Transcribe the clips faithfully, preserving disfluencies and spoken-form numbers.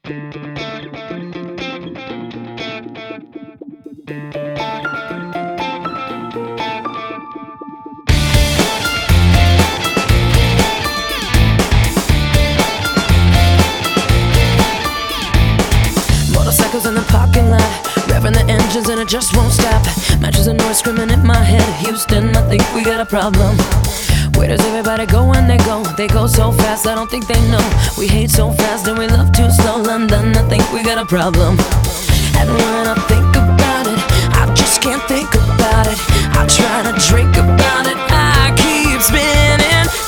Motorcycles in the parking lot, revving the engines and it just won't stop. Matches and noise screaming in my head. Houston, I think we got a problem. Where does everybody go when they go? They go so fast, I don't think they know. We hate so fast and we love too slow. London, I think we got a problem. And when I think about it, I just can't think about it. I try to drink about it, I keep spinning.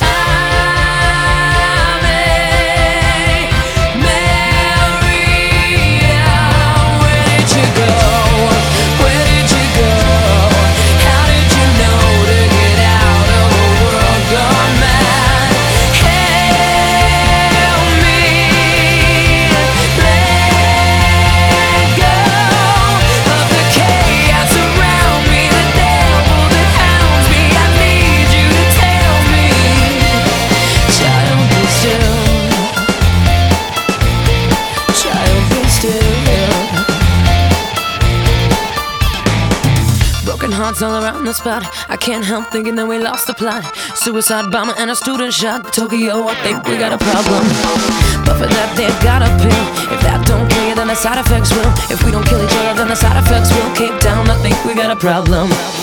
Hearts all around the spot. I can't help thinking that we lost the plot. Suicide bomber and a student shot. Tokyo, I think we got a problem. But for that they got a pill. If that don't kill you, then the side effects will. If we don't kill each other, then the side effects will. Cape Town, I think we got a problem.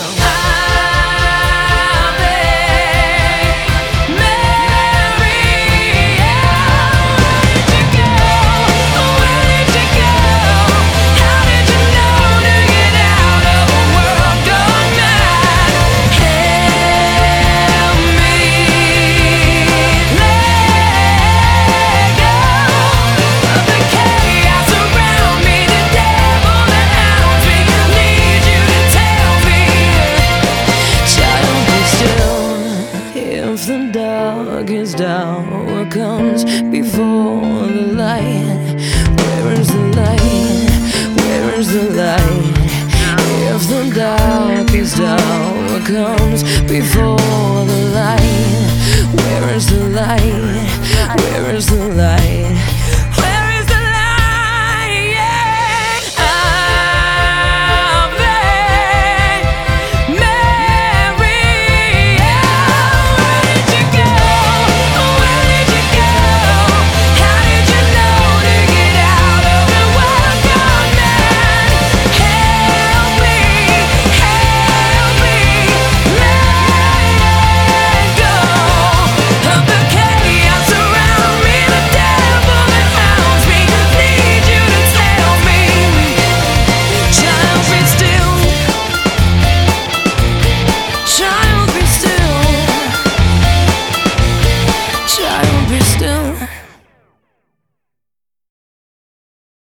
The darkest hour comes before the light. Where is the light? Where is the light? If the darkest hour comes before the light, where is the light? Where is the